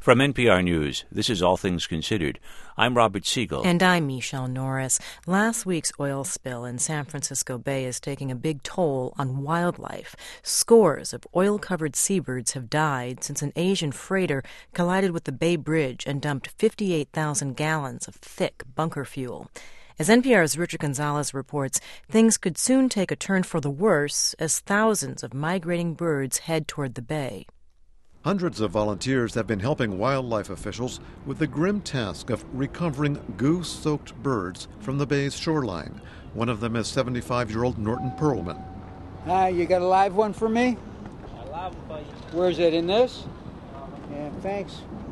From NPR News, this is All Things Considered. I'm Robert Siegel. And I'm Michelle Norris. Last week's oil spill in San Francisco Bay is taking a big toll on wildlife. Scores of oil-covered seabirds have died since an Asian freighter collided with the Bay Bridge and dumped 58,000 gallons of thick bunker fuel. As NPR's Richard Gonzalez reports, things could soon take a turn for the worse as thousands of migrating birds head toward the bay. Hundreds of volunteers have been helping wildlife officials with the grim task of recovering goo-soaked birds from the bay's shoreline. One of them is 75-year-old Norton Perlman. Hi, you got a live one for me? A live one for you. Where's it, in this? Yeah, thanks.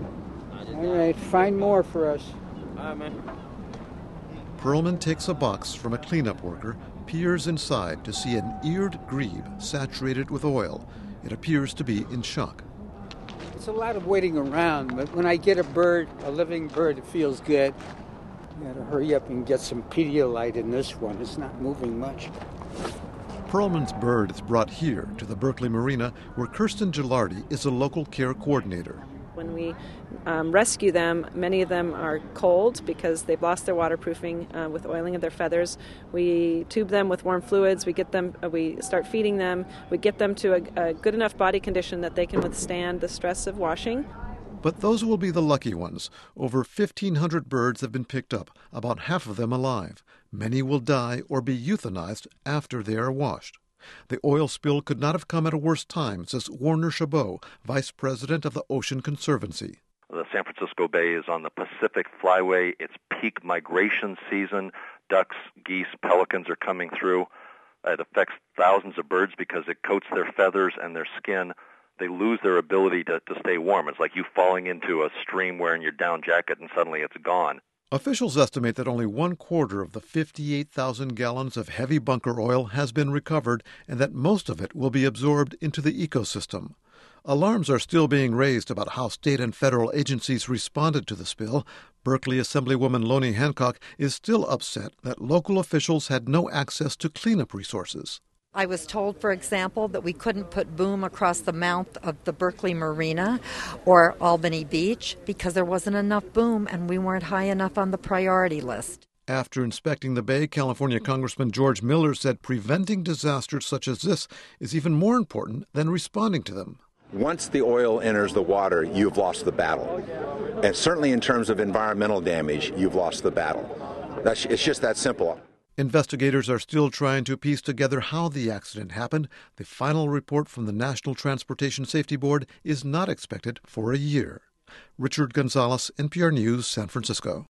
All right, find more for us. All right, man. Perlman takes a box from a cleanup worker, peers inside to see an eared grebe saturated with oil. It appears to be in shock. It's a lot of waiting around, but when I get a bird, a living bird, it feels good. You gotta hurry up and get some Pedialyte in this one. It's not moving much. Perlman's bird is brought here to the Berkeley Marina, where Kirsten Gilardi is a local care coordinator. When we rescue them, many of them are cold because they've lost their waterproofing with oiling of their feathers. We tube them with warm fluids. We start feeding them. We get them to a good enough body condition that they can withstand the stress of washing. But those will be the lucky ones. Over 1,500 birds have been picked up, about half of them alive. Many will die or be euthanized after they are washed. The oil spill could not have come at a worse time, says Warner Chabot, vice president of the Ocean Conservancy. The San Francisco Bay is on the Pacific Flyway. It's peak migration season. Ducks, geese, pelicans are coming through. It affects thousands of birds because it coats their feathers and their skin. They lose their ability to stay warm. It's like you falling into a stream wearing your down jacket and suddenly it's gone. Officials estimate that only 1/4 of the 58,000 gallons of heavy bunker oil has been recovered and that most of it will be absorbed into the ecosystem. Alarms are still being raised about how state and federal agencies responded to the spill. Berkeley Assemblywoman Loni Hancock is still upset that local officials had no access to cleanup resources. I was told, for example, that we couldn't put boom across the mouth of the Berkeley Marina or Albany Beach because there wasn't enough boom and we weren't high enough on the priority list. After inspecting the bay, California Congressman George Miller said preventing disasters such as this is even more important than responding to them. Once the oil enters the water, you've lost the battle. And certainly in terms of environmental damage, you've lost the battle. It's just that simple. Investigators are still trying to piece together how the accident happened. The final report from the National Transportation Safety Board is not expected for a year. Richard Gonzalez, NPR News, San Francisco.